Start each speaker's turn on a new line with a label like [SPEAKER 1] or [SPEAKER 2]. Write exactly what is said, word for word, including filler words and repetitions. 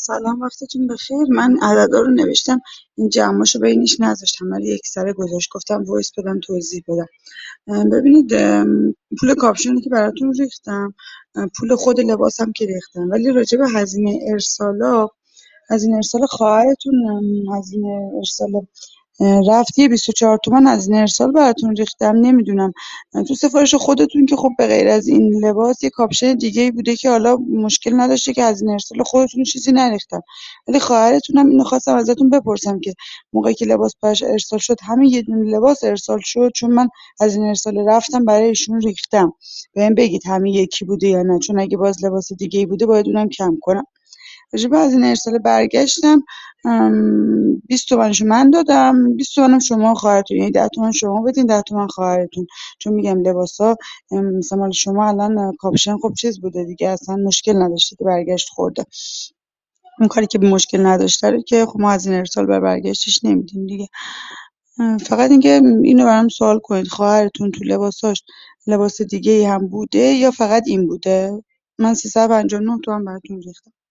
[SPEAKER 1] سلام، وقتتون بخیر. من عددا رو نوشتم، این جمعاشو بینش نذاشتم ولی یک سره گذاشت، گفتم وایس بدم توضیح بدم. اه، ببینید، ام، پول کاپشنی که براتون ریختم، اه، پول خود لباسم که ریختم، ولی راجع به هزینه ارسالا هزینه ارسال خواهرتون، ام، هزینه ارسال رفت یه بیست و چهار تومن هزینه ارسال براتون ریختم. نمیدونم تو سفارش خودتون که خب به غیر از این لباس یه کاپشن دیگه ای بوده که حالا مشکل نداشته که هزینه ارسال خودتون چیزی نریختم، ولی خواهرتونم اینو خواستم ازتون بپرسم که موقعی که لباس براش ارسال شد همین یه دونه لباس ارسال شد؟ چون من هزینه ارسال رفتم برای ایشون ریختم. بهم بگید همین یکی بوده یا نه، چون اگه باز لباس دیگه ای بوده باید اونم کم کنم. راجع به هزینه ارسال برگشتم، ام، بیست تومنشو من دادم، بیست تومنم شما خواهرتون، یعنی ده تومن شما بدین، ده تومن خواهرتون. چون میگم لباسا ام، مثلا مال شما الان کاپشن خب چیز بوده دیگه، اصلا مشکل نداشته که برگشت خورده. اون کاری که مشکل نداشته رو که خب ما هزینه ارسال بر برگشتش نمیدیم دیگه. اه، فقط اینکه اینو برام سوال کنید، خواهرتون تو لباساش لباس دیگه ای هم بوده یا فقط این بوده؟ من سیصد و پنجاه و نه تومن براتون ریختم.